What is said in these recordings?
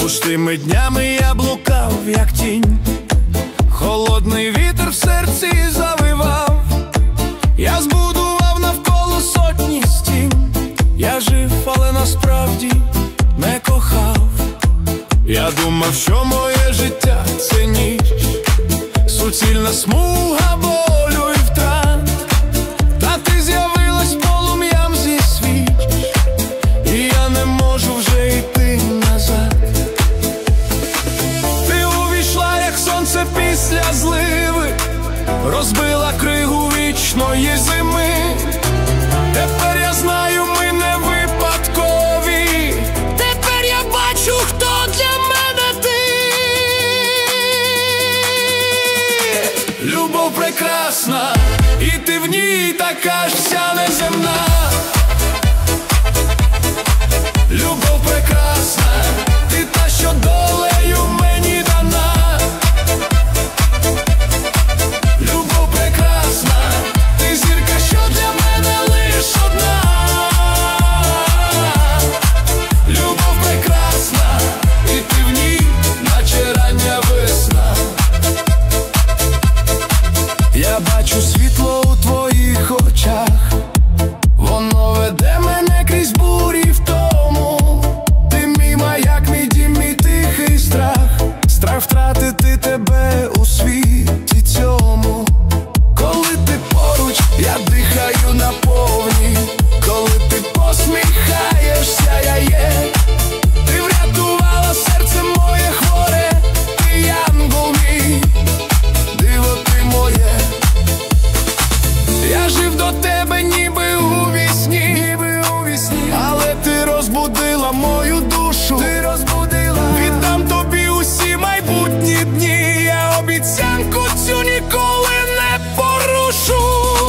Пустими днями я блукав, як тінь, холодний вітер в серці завивав. Я збудував навколо сотні стін. Я жив, але насправді не кохав. Я думав, що моє життя – це ніч, суцільна смуга болю і втрат. Та ти з'явилась полум'ям зі свіч, і я не можу вже йти назад. Ти увійшла, як сонце після зливи, розбила кригу вічної зими. Тепер я знаю, ми не випадкові. Тепер я бачу, хто для мене ти. Любов прекрасна, і ти в ній така ж вся неземна. Любов прекрасна, ти та, що долею мені дана. Любов прекрасна, ти зірка, що для мене лиш одна. Любов прекрасна, і ти в ній, наче рання весна. Я бачу світло у твоїх очах, воно веде мене крізь бурі втому. Ти мій маяк, мій дім, мій тихий страх. Страх втратити тебе у світі цьому. Коли ти поруч, я дихаю наповні. Коли ти посміхаєшся, я є. Ти врятувала серце моє хворе. Ти янгол мій, диво ти моє. Я жив до тебе ніби у вісні, але ти розбудила мою душу. Віддам тобі усі майбутні дні. Я обіцянку цю ніколи не порушу.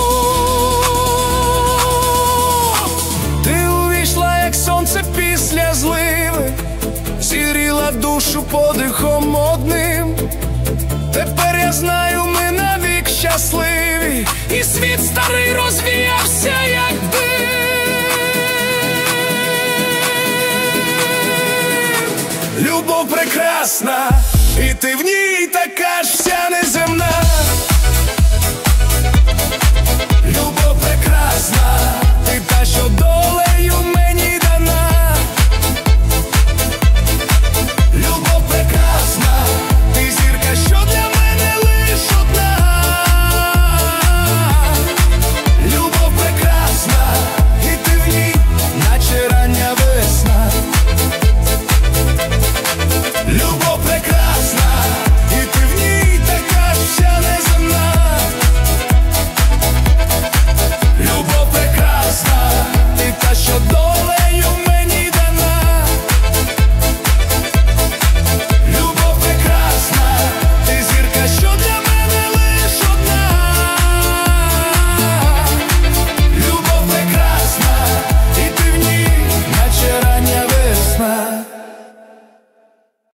Ти увійшла, як сонце після зливи, зігріла душу подихом одним. Тепер я знаю, ми навік щасливі, і світ старий розвіявся, як дим. Любов прекрасна, і ти в ній така ж вся неземна.